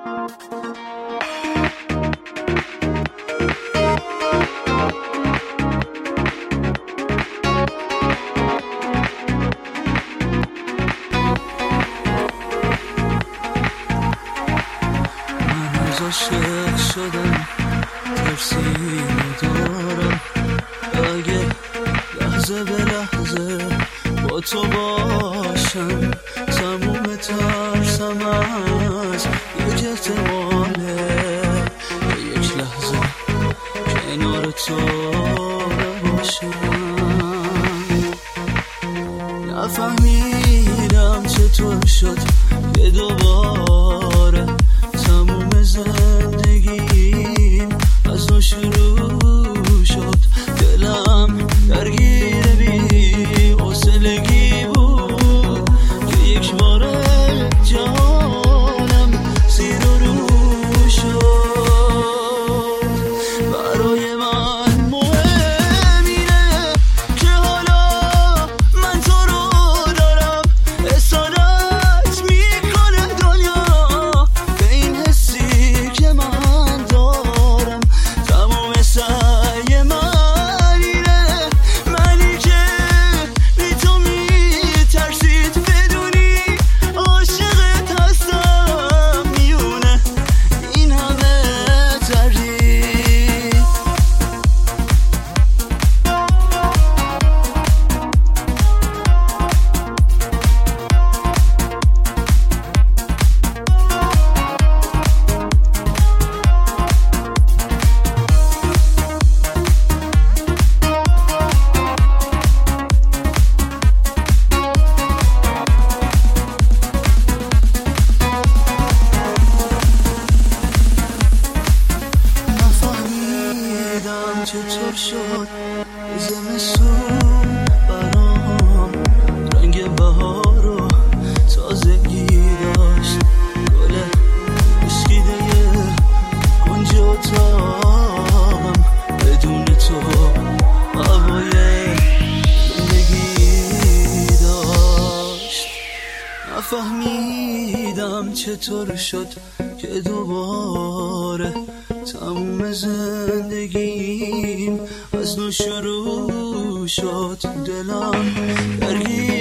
عاشق شدم ترسی ندارم اگه لحظه به لحظه با تو باشم تموم ترسم از یک احتماله یک لحظه کنار تو باشم نفهمیدم چطور شد که دوباره تموم زندگیم از نو شروع شد دلم درگیر بی حوصلگی بود که یک بار جانم زیر و رو شد برای من مهم اینه که حالا من تو رو دارم احسانت میکنه دنیا به این حسی که من دارم تمام سعی من اینه منی که بی تو میترسید بدونی عاشقت هستم میونه این همه تردید نفهمیدم چطور شد زمستون برام رنگ بهار و تازگی داشت گل بسکیده کنج اتاقم بدون تو هوای زندگی داشت نفهمیدم چطور شد که دوباره تموم زندگیم از نو شروع شد دلم درگیر